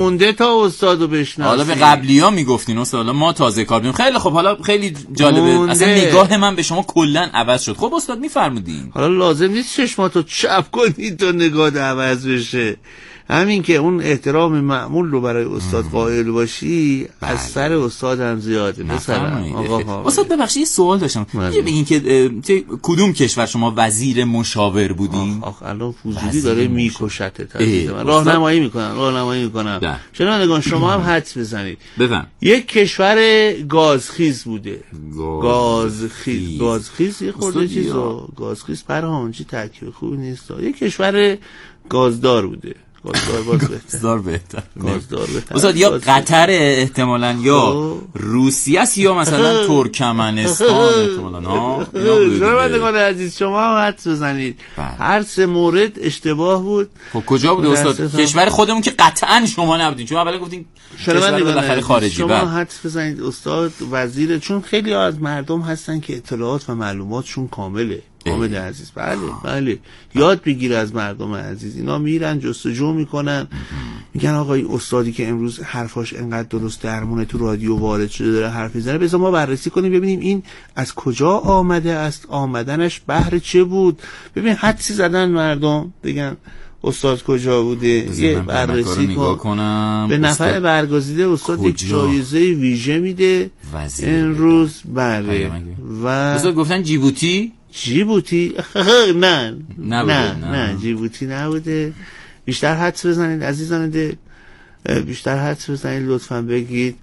مونده تا استادو بشناسی. حالا به قبلی‌ها میگفتین استاد، حالا ما تازه کار بودیم. خیلی خب، حالا خیلی جالبه مونده. اصلا نگاه من به شما کلا عوض شد. خب استاد میفرمودین حالا لازم نیست چشماتو چپ کنی تا نگاه عوض بشه، همین که اون احترام معمول رو برای استاد قائل باشی از سر استاد هم زیاده. مثلا آقا استاد ببخشید یه سوال داشتم، یه بگین که کدوم کشور شما وزیر مشاور بودین؟ الان فوزولی داره میکشتت. راهنمایی میکنم شنوندگان شما هم حدس بزنید. بفهم. یک کشور گازخیز بوده. گازخیز یه خورده چیزا، گازخیز پرهانچی ترکیب خوبی نیست. یک کشور گازدار بوده. گازدار بهتر. استاد یا قطر احتمالاً یا روسیه است یا مثلا ترکمنستان احتمالاً. شنوندگان عزیز شما هم حدس بزنید. هر سه مورد اشتباه بود. خب کجا بود استاد؟ کشور خودمون که قطعاً شما نبودین، چون اولا گفتین کشور خارجی. شما حدس بزنید استاد وزیر، چون خیلی از مردم هستن که اطلاعات و معلوماتشون کامله. حامد عزیز بله یاد بگیر از مردم عزیز. اینا میرن جستجو میکنن، میگن آقا این استادی که امروز حرفاش انقدر درست درمونه تو رادیو وارد شده داره حرف میزنه، بذار ما بررسی کنیم ببینیم این از کجا آمده است، آمدنش بهر چه بود. ببین حدسی زدن مردم بگن استاد کجا بوده، یه بررسی کنم. به نفر برگزیده استاد یک جایزه ویژه میده امروز. بله و استاد گفتن جیبوتی نه جیبوتی نبوده. بیشتر حدس بزنید عزیزان ده، بیشتر حدس بزنید لطفاً بگید.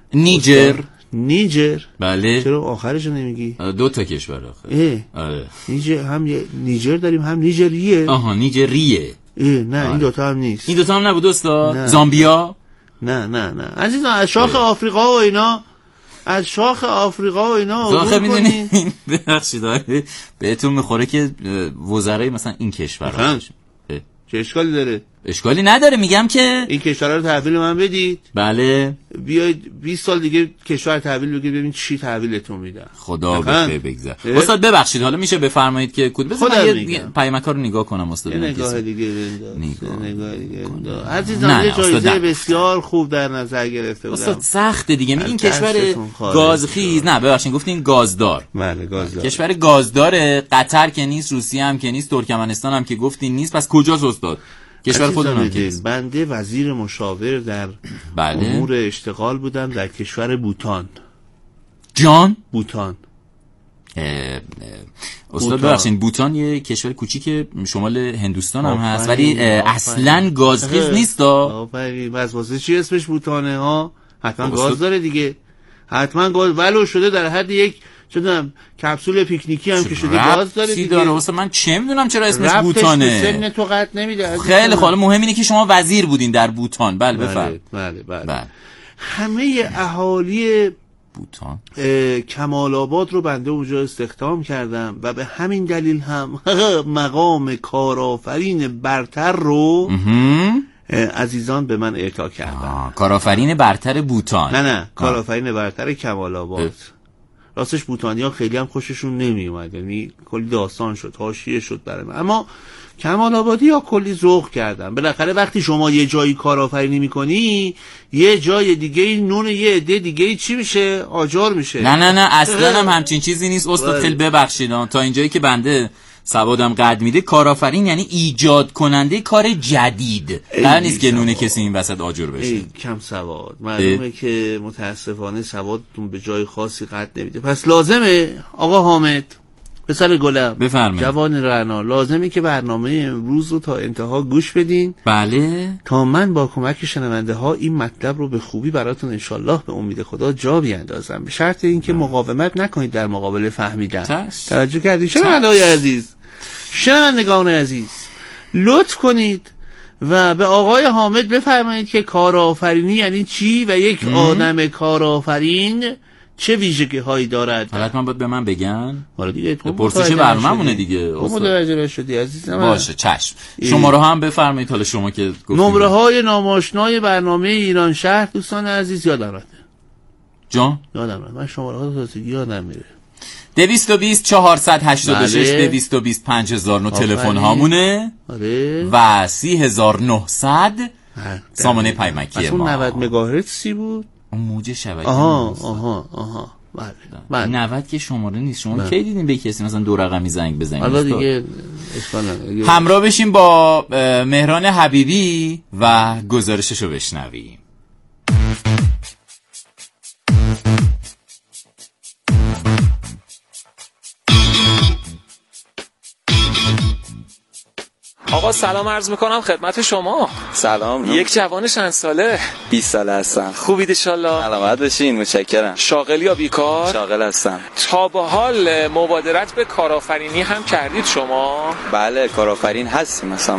نیجر. بله. چرا آخرشو نمیگی؟ دو تا کشور آخر. آره. نیجر، هم نیجر داریم هم نیجریه. نیجریه. نه این دوتا هم نیست. این دوتا هم نبود استاد؟ زامبیا؟ نه عزیزان از شاخ آفریقا و اینا، از شاخ آفریقا و اینا عبور کنید. ببخشید بهتون میخوره که وزرای مثلا این کشور چه اشکالی داره؟ اشکالی نداره، میگم که این کشورها رو تحویل من بدید. بله بیاید 20 سال دیگه کشور تحویل بگید ببین چی تحویلتون میدن. خدا بخیر بگذره. استاد ببخشید حالا میشه بفرمایید که کد بذار یه پیامک‌ها رو نگاه کنم استاد. نگاه دیگه عزیزان یه جایزه بسیار خوب در نظر گرفته بودم. استاد سخت دیگه. این کشور گازخیز، نه ببخشید گفتین گازدار. بله گازدار. کشور گازدار. قطر که نیست، روسیه هم که نیست، ترکمنستان هم که گفتین نیست. پس کجاست استاد؟ کشور خودمون که بنده وزیر مشاور در امور اشتغال بودم در کشور بوتان. بوتان. استاد ببخشید بوتان یه کشور کوچیک شمال هندوستان هم هست ولی اصلا گازخیز نیست. آفرین. بس واسه چی اسمش بوتانه ها؟ حتما گاز داره دیگه، حتما گاز ولو شده در حد یک چون کپسول پیکنیکی هم که شده گاز داره دیگه. واسه من چه میدونم چرا اسمش بوتانه. سن تو قطع نمیده. خیلی خاله مهم اینه که شما وزیر بودین در بوتان. بله بفرمایید. بله. همه اهالی بوتان کمال آباد رو بنده اونجا استخدام کردم و به همین دلیل هم مقام کارآفرین برتر رو عزیزان به من اعطا کردن. کارآفرین برتر بوتان؟ نه کارآفرین برتر کمال آباد. راستش بوتانیا خیلی هم خوششون نمی اومد، یعنی کلی داستان شد، حاشیه شد برای من. اما کمال آبادی ها کلی ذوق کردن. بالاخره وقتی شما یه جایی کارآفرینی میکنی یه جای دیگه نون یه عده دیگه چی میشه؟ آجر میشه. نه اصلا هم همچین چیزی نیست استاد. خیلی ببخشید تا اینجایی که بنده سوادم قد میده کارآفرین یعنی ایجاد کننده کار جدید. قرار نیست که نون کسی این وسط آجر بشه. کم سواد معلومه که متاسفانه سوادتون به جای خاصی قد نمیده. پس لازمه آقا حامد پسر گلم بفرمایید جوان رعنا، لازمه که برنامه امروز رو تا انتها گوش بدین. بله. تا من با کمک شنونده ها این مطلب رو به خوبی براتون انشالله به امید خدا جا بیاندازم، به شرط اینکه مقاومت نکنید در مقابل فهمیدن. توجه کردید شنونده‌های عزیز؟ شنوندگان عزیز لطف کنید و به آقای حامد بفرمایید که کارآفرینی یعنی چی و یک آدم کارآفرین چه ویژگی هایی دارد. حتما باید به من بگن. حالا دیگه پرسش برنامه‌مونه دیگه. متوجه شدی عزیزم؟ باشه چشم. شما رو هم بفرمایید. حالا شما که نمره های ناماشنای برنامه ایران شهر دوستان عزیز یادم رفته. جان؟ یادم رفت. من شماره ها رو یادم میره. 220 486 220 5009 تلفن هامونه. آره. و 3900 سامانه پیمکی ما. اون 90 مگاهرتزی بود، اون موج شبکه. آها بله. 90 که شماره نیست. شما کی دیدین به کسی مثلا 2 رقمی زنگ بزنید؟ حالا دیگه همراه بشیم با مهران حبیبی و گزارششو بشنویم. آقا سلام عرض میکنم خدمت شما. سلام. یک جوان چند ساله؟ 20 ساله هستم. خوبید انشالله؟ سلامت باشین. متشکرم. شاغل یا بیکار؟ شاغل هستم. تا به حال مبادرت به کارآفرینی هم کردید شما؟ بله کارآفرین هستیم مثلا.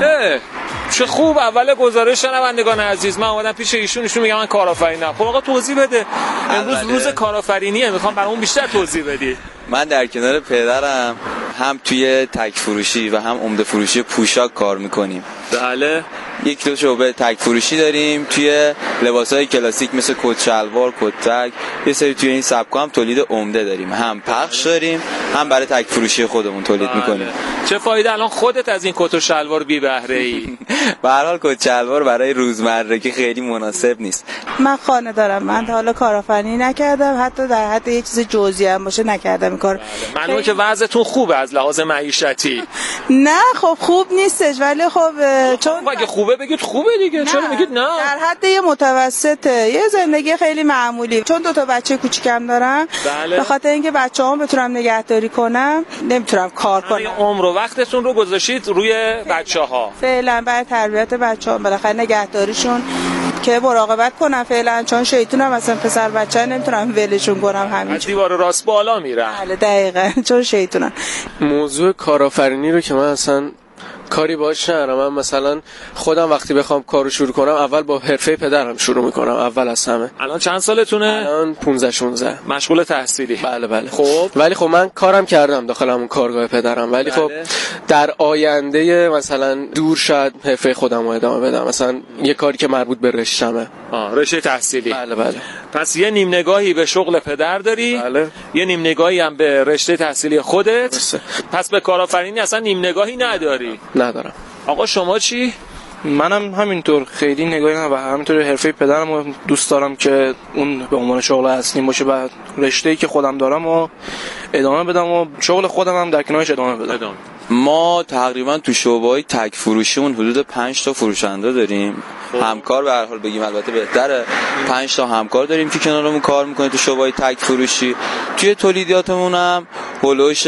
چه خوب. اول گزارش شنوندگان عزیز، من اومدم پیش ایشون میگم من کارآفرینم. خب آقا توضیح بده. امروز روز کارآفرینیه، میخوام برام بیشتر توضیح بدی. من در کنار پدرم هم توی تک فروشی و هم عمده فروشی پوشاک کار میکنیم. بله. یک دو شعبه تک فروشی داریم توی لباسای کلاسیک مثل کت شلوار، کت تک. یه سری توی این سبکا هم تولید عمده داریم، هم پخش داریم هم برای تک فروشی خودمون تولید میکنیم. چه فایده الان خودت از این کت و شلوار بی بهره ای؟ به هر حال کت شلوار برای روزمرگی خیلی مناسب نیست. من خانه دارم، من تا حالا کارآفرینی نکردم، حتی در حد یک چیز جزئی هم باشه نکردم این کار. معلومه که وضعتون خوبه از لحاظ معیشتی. نه خب خوب نیستش، ولی خب چون اگه خوبه بگید خوبه دیگه. چرا میگید نه؟ در حد یه متوسطه، یه زندگی خیلی معمولی. چون 2 تا بچه کوچیکم دارم، بله. به خاطر اینکه بچه‌هام بتونم نگهداری کنم نمیتونم کار کنم. عمر و وقتتون رو گذاشتید روی بچه‌ها. فعلا برای تربیت بچه‌هام، بالاخره نگهداریشون که مراقبت کنم فعلا، چون شیطونم مثلا پسر بچه نمیتونم ولشون کنم همین. از دیوار راست بالا میرن. بله دقیقاً، چون شیطونم. موضوع کارآفرینی رو که من اصلا کاری باش ندارم. من مثلا خودم وقتی بخوام کارو شروع کنم اول با حرفه پدرم شروع میکنم اول از همه. الان چند سالتونه؟ الان 15-16. مشغول تحصیلی؟ بله. خب ولی خب من کارم کردم داخل همون کارگاه پدرم، ولی خب در آینده مثلا دور شاید حرفه خودم رو ادامه بدم، مثلا یه کاری که مربوط به رشتمه. رشته تحصیلی. بله. پس یه نیم نگاهی به شغل پدر داری؟ بله. یه نیم نگاهی هم به رشته تحصیلی خودت؟ بسه. پس به کارآفرینی اصلا نیم نگاهی نداری؟ ندارم. آقا شما چی؟ منم همینطور خیلی نگاهی ندارم و همینطور حرفه پدرم رو دوست دارم که اون به عنوان شغل اصلی باشه و رشته‌ای که خودم دارم و ادامه بدم و شغل خودم هم در کنارش ادامه بدم. ما تقریبا تو شعبه‌های تک فروشیمون حدود 5 تا فروشنده داریم. همکار به هر حال بگیم البته بهتره. 5 تا همکار داریم که کنارمون کار میکنه تو شعبه‌های تک فروشی. توی تولیداتمون هم هولوش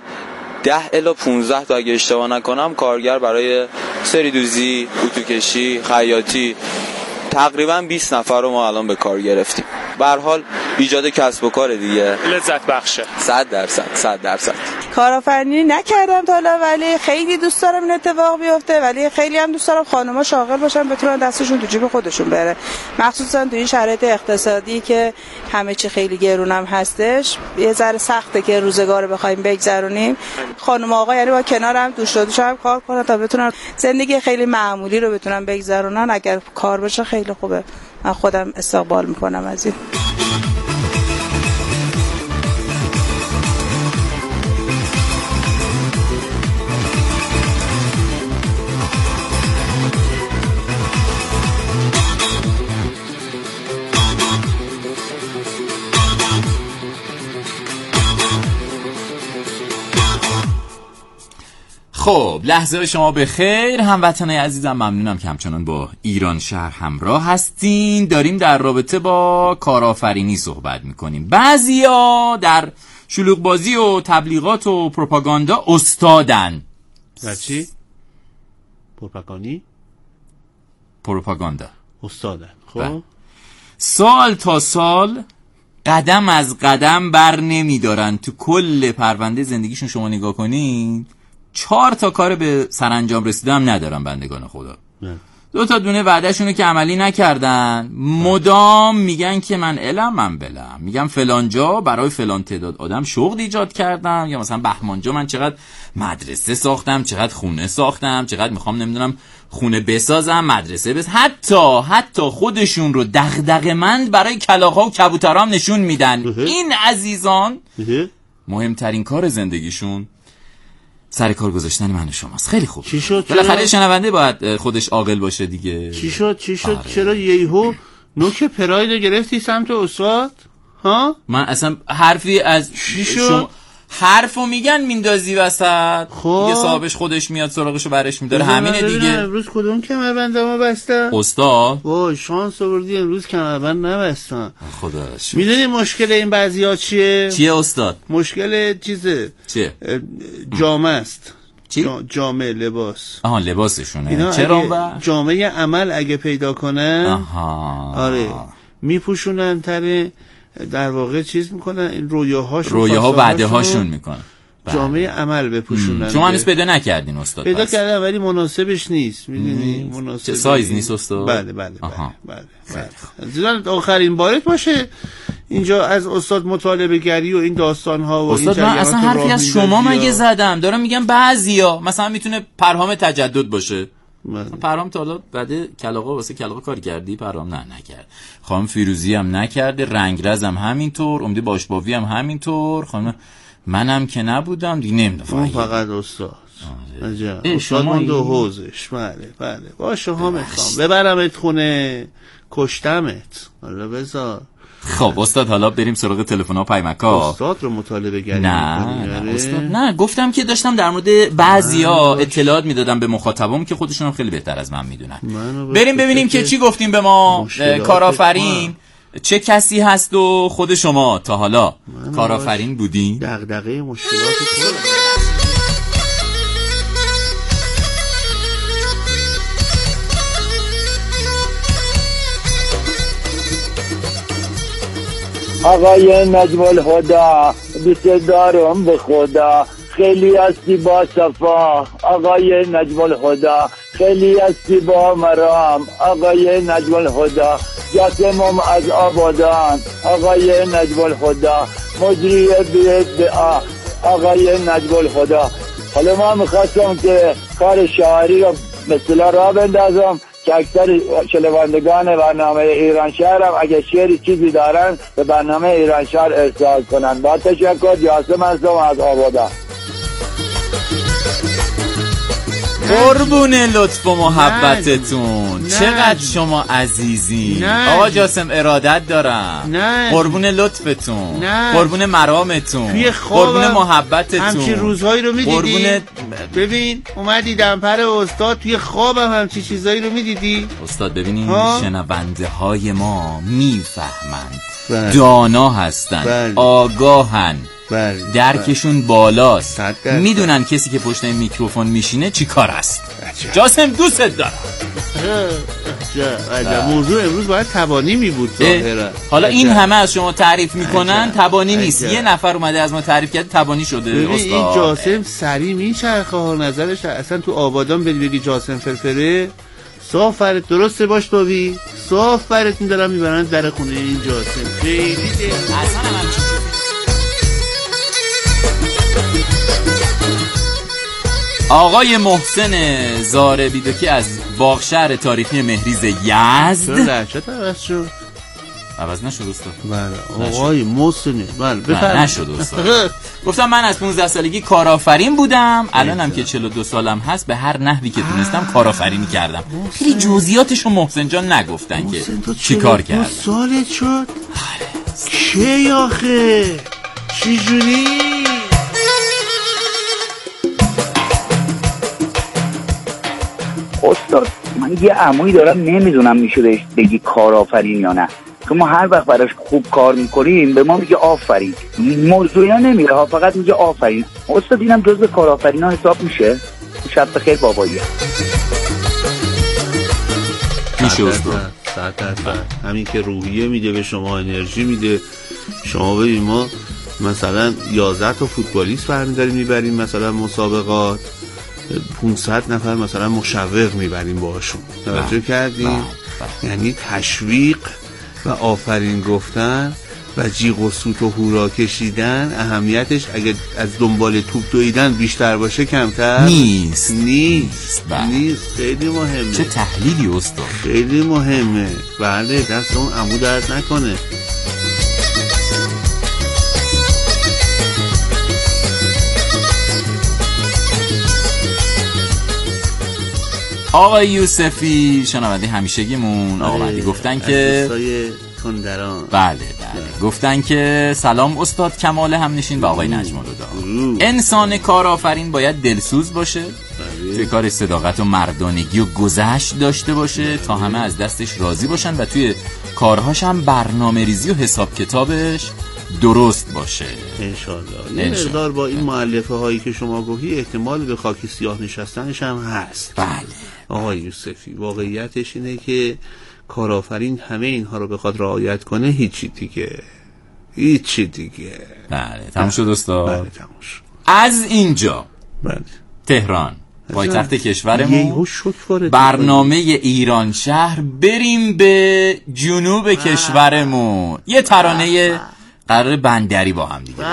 10 الی 15 تا اگه اشتباه نکنم کارگر برای سری دوزی، اتوکشی، خیاطی تقریبا 20 نفر رو ما الان به کار گرفتیم. به هر حال ایجاد کسب و کار دیگه لذت بخشه. 100%. کارآفرینی نکردم تا حالا، ولی خیلی دوست دارم این اتفاق بیفته، ولی خیلی هم دوست دارم خانم‌ها شاغل باشن، بتونن دستشون تو جیب خودشون بره، مخصوصا تو این شرایط اقتصادی که همه چی خیلی گرونم هستش. یه ذره سخته که روزگار بخوایم بگذرونیم. خانم آقا یعنی با کنارم دوش هم کار کنن تا بتونن زندگی خیلی معمولی رو بتونن بگذرونن. اگر کار باشه خیلی خوبه. من خودم استقبال میکنم از این. خب لحظه شما به خیر هموطنای عزیزم، ممنونم که همچنان با ایران شهر همراه هستین. داریم در رابطه با کارآفرینی صحبت میکنیم. بعضیا در شلوغ بازی و تبلیغات و پروپاگاندا استادن. در چی؟ پروپاگاندا استادن. خب سال تا سال قدم از قدم بر نمیدارن. تو کل پرونده زندگیشون شما نگاه کنین 4 تا کار به سرانجام رسیده هم ندارن بندگان خدا. 2 تا دونه وعدهشونو که عملی نکردن، مدام میگن که من بلم، میگم فلان جا برای فلان تعداد آدم شغل ایجاد کردم، یا مثلا بهمان جا من چقدر مدرسه ساختم، چقدر خونه ساختم، چقدر میخوام نمیدونم خونه بسازم، مدرسه حتی خودشون رو دغدغه‌مند برای کلاغ‌ها و کبوترام نشون میدن. این عزیزان مهمترین کار زندگیشون سر کار گذاشتن من و شماست. خیلی خوب. چی شد؟ بالاخره شنونده باید خودش عاقل باشه دیگه. چی شد؟ چرا یهو نوک پراید گرفتی سمت استاد؟ ها؟ من اصلا حرفی از شما حرفو میگن میندازی وسط. خب یه صاحبش خودش میاد سراغشو برش میداره، همینه دیگه. امروز کدوم کمربندمو بستن؟ استاد وای شانس آوردی امروز کمربند نبستن. خداش. میدونی مشکل این بعضیا چیه استاد؟ مشکل چیه؟ جامعه است. چی؟ جامعه لباس. آها لباسشونه. چرا و جامعه عمل اگه پیدا کنه آره میپوشونن در واقع چیز میکنن این رویاها وعده هاشون میکنن. جامعه عمل بپوشونن. شما هنوز پیدا نکردین استاد؟ پیدا کردم ولی مناسبش نیست. میدونی مناسب سایز نیست استاد. بله. آخرین بارت باشه اینجا از استاد مطالبه گری و این داستان ها و استاد من اصلا حرفی از شما مگه زدم؟ دارم میگم بعضیا مثلا میتونه پرهام تجدد باشه. پرهام تا حالا بعد کلاغا واسه کلاغا کار کردی؟ پرهام نه نکرد. خانم فیروزی هم نکرده، رنگرز هم همینطور، امیدی باشباوی هم همینطور، خانم منم که نبودم دیگه نمیدونم. فقط استاد. عجب. استاد من دو حوزش. بله. باشه ها میخوام ببرمت خونه کشتمت. حالا بذار. خب استاد حالا بریم سراغ تلفن‌ها پیمکا. استاد رو مطالبه گری نه استاد نه، گفتم که داشتم در مورد بعضیا اطلاعات میدادم به مخاطبم که خودشون هم خیلی بهتر از من میدونن. بریم ببینیم که چی گفتیم به ما کارآفرین. چه کسی هست و خود شما تا حالا کارآفرین بودین؟ دغدغه مشکلات آقای نجم الهدا دوست دارم به خدا، خیلی هستی با صفا آقای نجم الهدا، خیلی هستی با مرام آقای نجم الهدا، جاسمم از آبادان آقای نجم الهدا، مجری بی‌ادعا آقای نجم الهدا. حالا ما میخواستم که کار شاعری رو مثلا را بندازم که اکثر شنوندگان برنامه ایران شهر هم اگه شعری چیزی دارن به برنامه ایران شهر ارسال کنن. با تشکر، جاسم هستم از آبادان. قربون لطف و محبتتون. چقدر شما عزیزین. آقا جاسم ارادت دارم. قربون لطفتون. قربون مرامتون. قربون محبتتون. همچین روزهایی رو میدیدی؟ ببین اومدی دمپر استاد توی خوابم همچین چیزایی رو میدیدی؟ استاد ببینین شنونده های ما میفهمند، دانا هستن، آگاهن، درکشون بالاست، میدونن کسی که پشت این میکروفون میشینه چی کار است. جاسم دوستت دارم. موضوع امروز باید تبانی می بود ظاهرا. حالا این همه از شما تعریف میکنن تبانی نیست. یه نفر اومده از ما تعریف کرد تبانی شده. این جاسم سری میچرخه ها، نظرش اصلا تو آبادان بگی جاسم فرفره صاف فرد درسته باش باوی صاف فرد میدارم میبرن در خونه این جاسم. خیلی اصلا هم آقای محسن زاربیدوکی از باغشهر تاریخی مهریز یزد. چرا لهجت عوض شد؟ عوض نشد استاد. بله آقای محسن. بله بفرمایید. نشد استاد. گفتم من از 15 سالگی کارآفرین بودم، الانم که 42 سالم هست به هر نحوی که تونستم کارآفرینی کردم. خیلی جزئیاتشو محسن جان نگفتن که چی کار کردم. 42 سالت شد؟ کی آخه؟ چی جوری؟ استاد من یه عمویی دارم نمیدونم میشه بگی کارآفرین یا نه، که ما هر وقت براش خوب کار میکنیم به ما میگه آفرین، موضوعی ها نمیره ها، فقط میگه آفرین. استاد اینم جزء کارآفرین ها حساب میشه؟ شب بخیر بابایی. میشه استاد. همین که روحیه میده به شما، انرژی میده. شما ببین ما مثلا 11 تا فوتبالیست برمی‌داریم میبریم مثلا مسابقات، 500 نفر مثلا مشوق میبریم باهاشون. توجه کردیم؟ یعنی تشویق و آفرین گفتن و جیغ و سوت و هورا کشیدن اهمیتش اگه از دنبال توپ دویدن بیشتر باشه کمتر نیست. خیلی مهمه. چه تحلیلی استاد. خیلی مهمه. بله دست اون عمو درد نکنه. آقای یوسفی شنونده همیشگیمون آقا مهدی گفتن که بله گفتن که سلام استاد کمال همنشین و آقای نجم الهدی. انسان کارآفرین باید دلسوز باشه، توی کار صداقت و مردانگی و گذشت داشته باشه تا همه از دستش راضی باشن و توی کارهاش هم برنامه‌ریزی و حساب کتابش درست باشه انشالله. مقدار با این مؤلفه هایی که شما گفتی احتمال به خاک سیاه نشستنش هم هست. بله آقای یوسفی واقعیتش اینه که کارآفرین همه اینها رو بخواد رعایت کنه هیچی دیگه. بله تموم شد استاد. بله تموم شد. از اینجا بله تهران پایتخت کشورمون برنامه ایران شهر بریم به جنوب کشورمون. یه ترانه قرار بندری با هم دیگه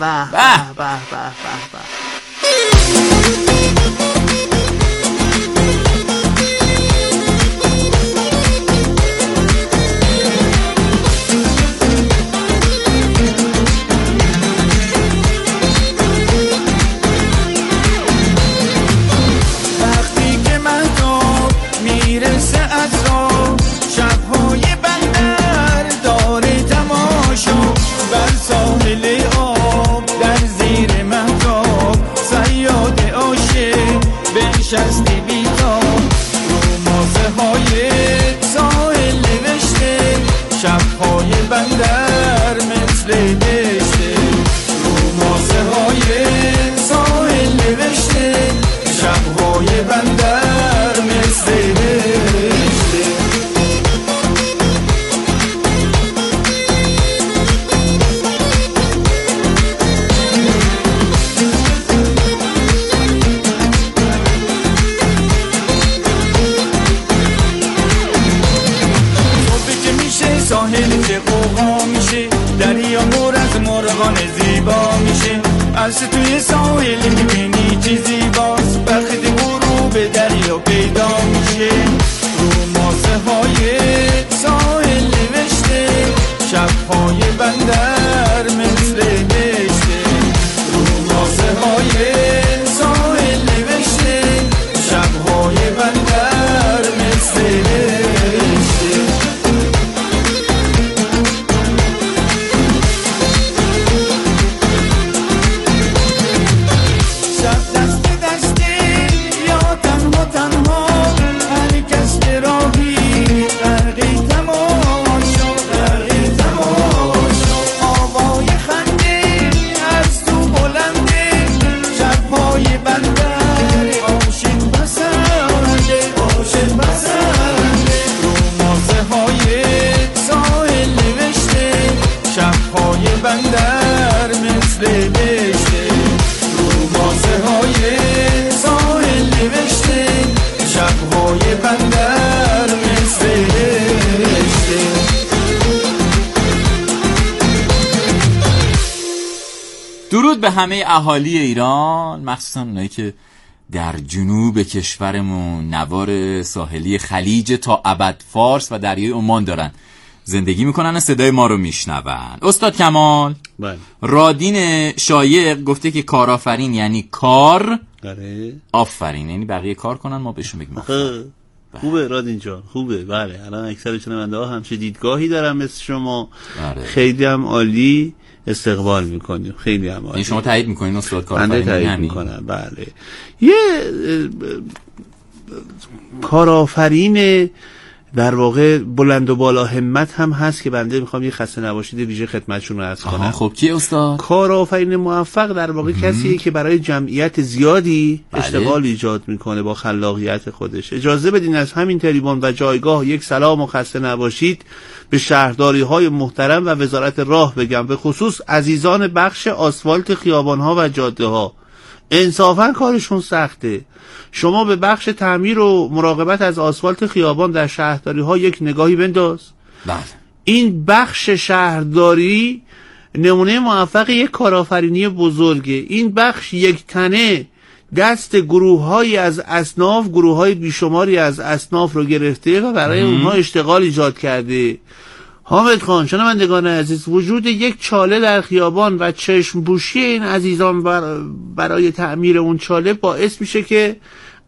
نشستی بیتا رو ماسه های ساحل نوشته شبهای بندر مثل دشته رو ماسه های ساحل نوشته شبهای بندر مثل دشته. ساحل که قوقا میشه دریا مور از مرغان زیبا میشه از توی ساحل میبینی چی زیباست وقت غروب دریا پیدا میشه رو ماسه های ساحل نوشته شبهای بندر مثل دشته رو ماسه های ساحل نوشته شبهای بندر مثل دشته. بندر مثل دشته رو ماسه های ساحل نوشته شبهای بندر مثل دشته. درود به همه اهالی ایران، مخصوصا اونایی که در جنوب کشورمون نوار ساحلی خلیج تا ابد فارس و دریای عمان دارن زندگی میکنن و صدای ما رو میشنون. استاد کمال رادین شایق گفته که کارآفرین یعنی کار آفرین، یعنی بقیه کار کنن ما بهشون بگیم خوبه رادین جان خوبه. بله الان اکثر شنونده ها همچه دیدگاهی دارن مثل شما. خیلی هم عالی استقبال میکنیم، خیلی هم عالی. شما تایید میکنین استاد کارآفرین تایید میکنن. بله یه کارآفرین در واقع بلند و بالا همت هم هست که بنده میخوام یه خسته نباشید ویژه خدمتشون رو عرض کنم. خب کی استاد؟ کارآفرین موفق در واقع کسیه که برای جمعیت زیادی اشتغال ایجاد میکنه با خلاقیت خودش. اجازه بدین از همین تریبون و جایگاه یک سلام و خسته نباشید به شهرداری های محترم و وزارت راه بگم، به خصوص عزیزان بخش آسفالت خیابان ها و جاده ها. انصافا کارشون سخته. شما به بخش تعمیر و مراقبت از آسفالت خیابان در شهرداری ها یک نگاهی بنداز. بله. این بخش شهرداری نمونه موفق یک کارآفرینی بزرگه. این بخش یک تنه دست گروه‌هایی از اصناف، گروه‌های بیشماری از اصناف رو گرفته و برای اونها اشتغال ایجاد کرده. حامد خان، شنوندگان عزیز، وجود یک چاله در خیابان و چشم پوشی این عزیزان برای تعمیر اون چاله باعث میشه که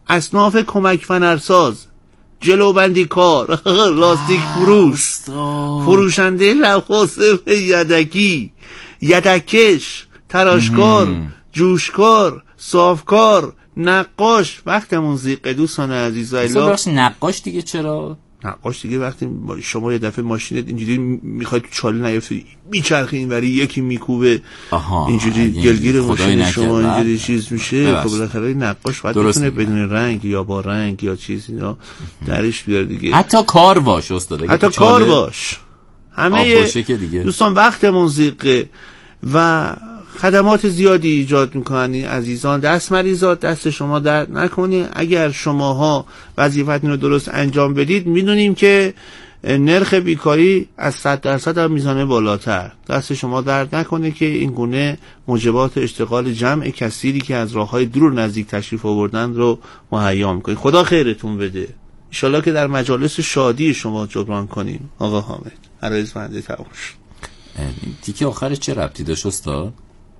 اصناف کمک فنرساز، جلوبندی کار، لاستیک فروش، فروشنده لوازم یدکی، یدکش، تراشکار، جوشکار، صافکار، نقاش. وقتمون زیقه دوستان عزیز و الا نقاش دیگه چرا؟ نقاش دیگه وقتی شما یه دفعه ماشینت اینجوری میخواد تو چاله نیفته میچرخه اینوری یکی میکوبه اینجوری گلگیر ماشین شما اینجوری چیز میشه، خب بالاخره نقاش باید بتونه بدون رنگ یا با رنگ یا چیزی اینا درش بیاره دیگه. حتی کار باش استاد، حتی کار باش. همه دوستان وقتمون زیقه و خدمات زیادی ایجاد میکنن عزیزان. دست مریضات دست شما درد نکنه. اگر شماها وظیفتون رو درست انجام بدید میدونیم که نرخ بیکاری از 100% هم میزانه بالاتر. دست شما درد نکنه که این گونه موجبات اشتغال جمع کثیری که از راههای دور نزدیک تشریف آوردن رو مهیا میکنید. خدا خیرتون بده. انشالله که در مجالس شادی شما جبران کنیم. آقا حامد عرض بنده تمام شد. تیکه آخرش چه ربطی داشت استاد؟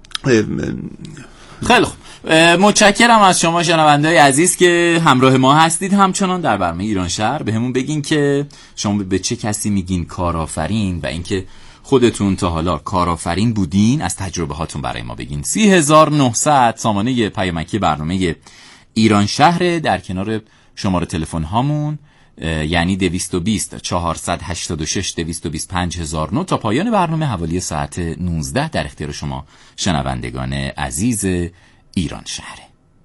خیلی خوب، متشکرم از شما شنونده‌های عزیز که همراه ما هستید. همچنان در برنامه ایران شهر بهمون بگین که شما به چه کسی میگین کارآفرین و اینکه خودتون تا حالا کارآفرین بودین، از تجربه هاتون برای ما بگین. 30900 سامانه پیامکی برنامه ایران شهر، در کنار شماره تلفن هامون یعنی 220 486 225009. تا پایان برنامه حوالی ساعت 19 در اختیار شما شنوندگان عزیز ایران شهره.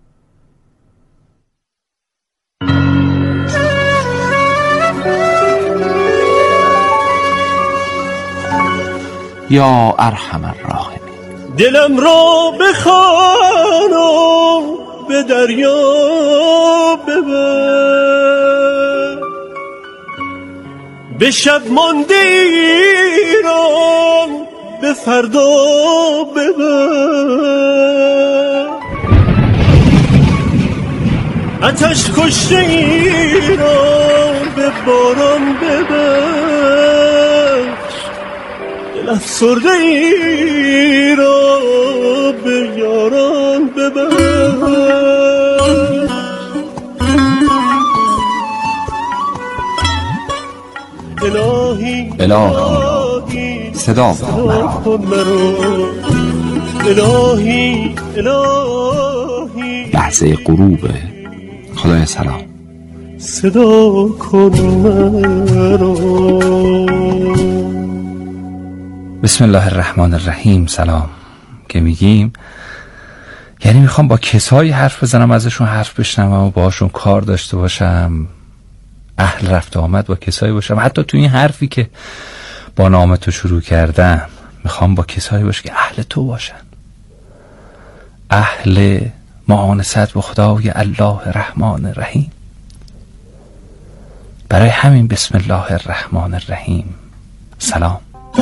یا ارحم الراحمین. دلم را بخوان و به دریا ببر، به شب مانده ای را به فردا ببر، آتش کشته ای را به باران ببخش، دل افسرده ای را به یاران ببر. الهی صدا کن مرا، لحظه غروب. خدای سلام صدا کن مرا. بسم الله الرحمن الرحیم. سلام که میگیم یعنی میخوام با کسایی حرف بزنم، ازشون حرف بشنوم و باهاشون کار داشته باشم، اهل رفت آمد با کسایی باشم. حتی تو این حرفی که با نام تو شروع کردم میخوام با کسایی باشم که اهل تو باشن، اهل معانست با خدای الله رحمان رحیم. برای همین بسم الله الرحمن الرحیم. سلام.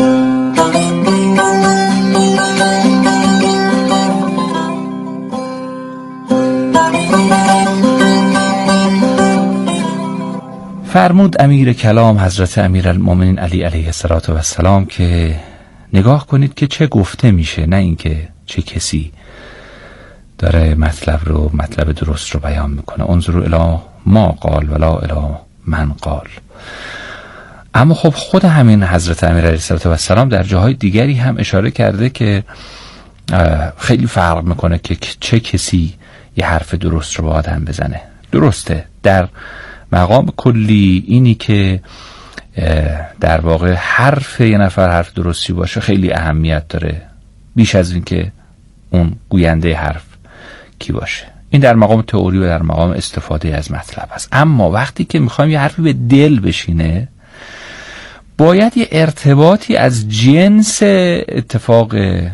فرمود امیر کلام حضرت امیرالمومنین علی علیه السلام که نگاه کنید که چه گفته میشه، نه اینکه چه کسی داره مطلب درست رو بیان میکنه. انظروا الی ما قال ولا الی من قال. اما خب خود همین حضرت امیر علیه السلام در جاهای دیگری هم اشاره کرده که خیلی فرق میکنه که چه کسی یه حرف درست رو با آدم بزنه. درسته در مقام کلی اینی که در واقع حرف یه نفر حرف درستی باشه خیلی اهمیت داره، بیش از این که اون گوینده حرف کی باشه. این در مقام تئوری و در مقام استفاده از مطلب است. اما وقتی که میخوایم یه حرفی به دل بشینه باید یه ارتباطی از جنس اتفاق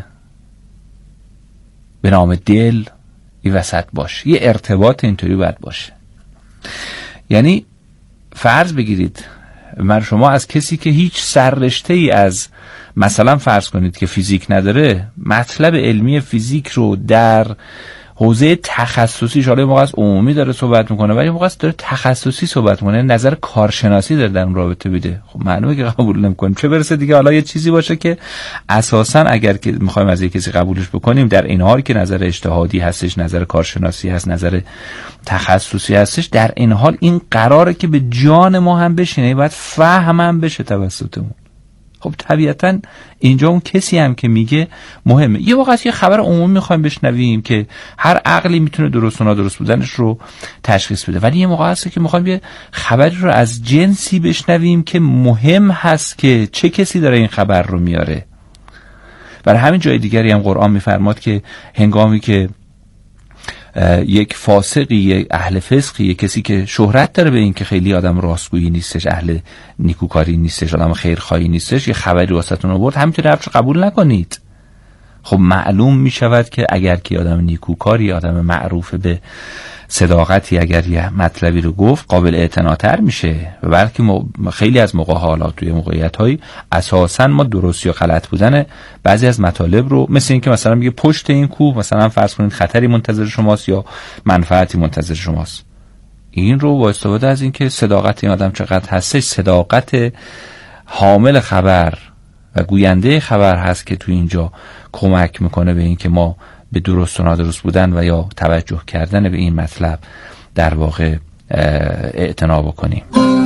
به نام دل این وسط باشه، یه ارتباط اینطوری باید باشه. یعنی فرض بگیرید من شما از کسی که هیچ سررشته ای از مثلا فرض کنید که فیزیک نداره، مطلب علمی فیزیک رو در حوزه تخصصی، حالا موقع از عمومی داره صحبت میکنه ولی موقع داره تخصصی صحبت میکنه، نظر کارشناسی داره در اون رابطه میده. خب معلومه که قبول نمیکنیم، چه برسه دیگه حالا یه چیزی باشه که اساسا اگر که میخوایم از یک کسی قبولش بکنیم در این حال که نظر اجتهادی هستش، نظر کارشناسی هست، نظر تخصصی هستش، در این حال این قراره که به جان ما هم بشینه، باید فهم هم بشه توسطمون. خب طبیعتا اینجا اون کسی هم که میگه مهمه. یه وقت یه خبر عمومی میخوایم بشنویم که هر عقلی میتونه درست و نادرست بودنش رو تشخیص بده، ولی یه موقع هست که میخوایم یه خبری رو از جنسی بشنویم که مهم هست که چه کسی داره این خبر رو میاره. برای همین جای دیگری هم قرآن میفرماد که هنگامی که یک فاسقی، یک اهل فسقی، یک کسی که شهرت داره به این که خیلی آدم راستگویی نیستش، اهل نیکوکاری نیستش، آدم خیرخواهی نیستش، یه خبری واسهتون آورد، همینطوری حرفش قبول نکنید. خب معلوم می شود که اگر که آدم نیکوکاری، آدم معروف به صداقتی اگر یه مطلبی رو گفت قابل اعتناتر میشه و بلکه خیلی از موقع حالات توی موقعیت‌های اساساً ما درست یا غلط بودن بعضی از مطالب رو، مثل این که مثلا میگه پشت این کوه مثلا فرض کنید خطری منتظر شماست یا منفعتی منتظر شماست، این رو با استفاده از این که صداقت این آدم چقدر هستش، صداقت حامل خبر و گوینده خبر هست که تو اینجا کمک میکنه به این که ما به درست و نادرست بودن و یا توجه کردن به این مطلب در واقع اعتنا بکنیم.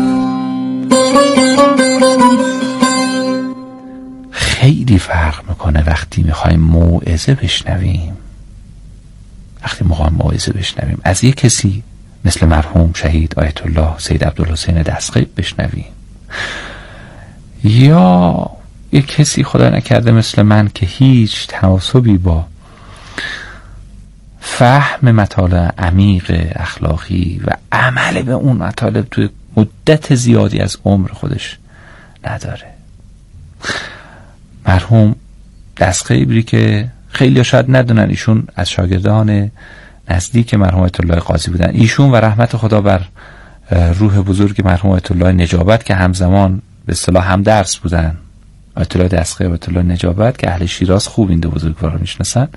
خیلی فرق میکنه وقتی میخوایم موعظه بشنویم، از یک کسی مثل مرحوم شهید آیت الله سید عبدالحسین دستغیب بشنویم، یا یک کسی خدا نکرده مثل من که هیچ تناسبی با فهم مطالب عمیق اخلاقی و عمل به اون مطالب توی مدت زیادی از عمر خودش نداره. مرحوم دستغیبی که خیلی شاید ندونن، ایشون از شاگردان نزدیک مرحوم آیت الله قاضی بودن. ایشون و رحمت خدا بر روح بزرگ مرحوم آیت الله نجابت که همزمان به اصطلاح هم درس بودن، آیت الله دستغیب و آیت الله نجابت که اهل شیراز خوب این دو بزرگوار میشناسن،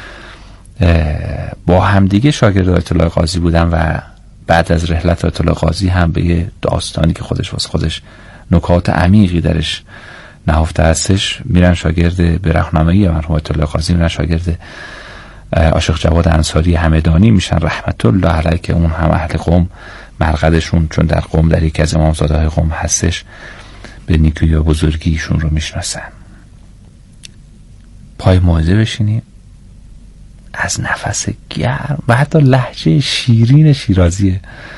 با همدیگه شاگرد آیت الله قاضی بودن و بعد از رحلت آیت الله قاضی هم به یه داستانی که خودش واسه خودش نکات عمیقی درش نهفته هستش میرن شاگرد، به راهنمایی مرحوم آیت الله قاضی میرن شاگرد عاشق جواد انصاری همدانی میشن رحمت الله علیه که اون هم اهل قم مرقدشون، چون در قم در یکی از امامزاده‌های قم هستش، به نیکی و بزرگی ایشون رو میشناسن. پای موعظه بشینیم، از نفس گرم و حتی لهجه شیرین شیرازی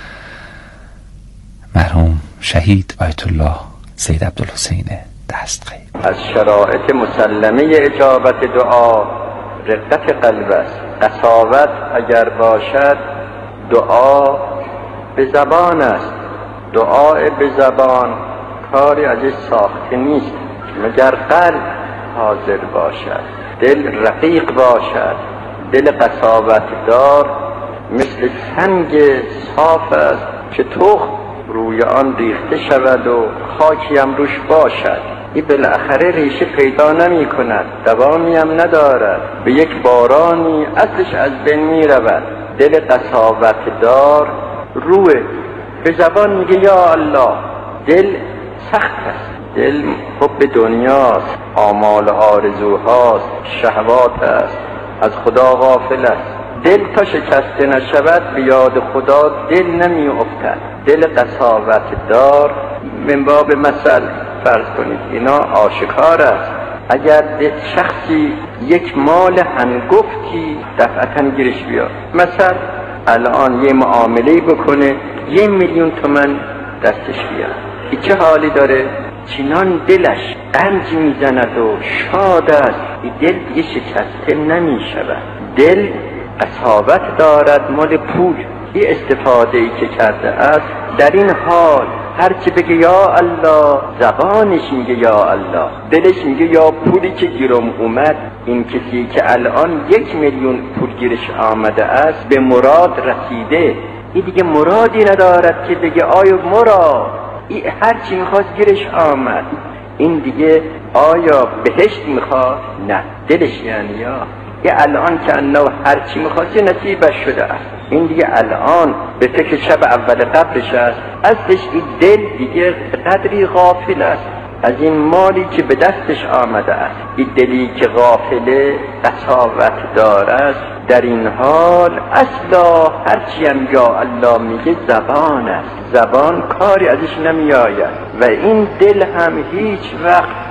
مرحوم شهید آیت الله سید عبدالحسین دستغیب. از شرایط مسلمه اجابت دعا رقت قلب است. قساوت اگر باشد دعا به زبان است. دعا به زبان کاری عجز ساخته نیست مگر قلب حاضر باشد، دل رقیق باشد. دل قساوت دار مثل سنگ صاف است که تخم روی آن ریخته شود و خاکی هم روش باشد. این بالاخره ریشه پیدا نمی کند، دوامی هم ندارد، به یک بارانی اصلش از بین می رود. دل قساوت دار روح به زبان میگه یا الله. دل سخت است، دل حب دنیاست، آمال آرزوهاست، شهوات است، از خدا غافل است. دل تا شکسته نشود به یاد خدا دل نمی افتد. دل قساوت دار من باب مثل فرض کنید اینا آشکار است. اگر شخصی یک مال هنگفتی دفعتا گیرش بیاد، مثلا الان یه معامله بکنه 1,000,000 تومان دستش بیاد، این چه حالی داره؟ چنان دلش قنج میزند و شاد است، این دل دیگه شکسته نمی شود. دل قساوت دارد مال پول. این استفاده ای که کرده است در این حال هرچی بگه یا الله زبانش میگه یا الله، دلش میگه یا پولی که گیرم اومد. این کسی که الان 1,000,000 پول گیرش آمده است به مراد رسیده، این دیگه مرادی ندارد که بگه آیا مراد، این هرچی میخواست گیرش آمد. این دیگه آیا بهشت میخواد؟ نه، دلش یعنی یا این الان که انه هرچی میخواسته نصیبش شده است. این دیگه الان به فکر شب اول قبرش است. ازش این دل دیگه قدری غافل است از این مالی که به دستش آمده است. این دلی که غافله قساوت دارد. در این حال اصلا هرچی هم یا الله میگه زبان است. زبان کاری ازش نمی آید و این دل هم هیچ وقت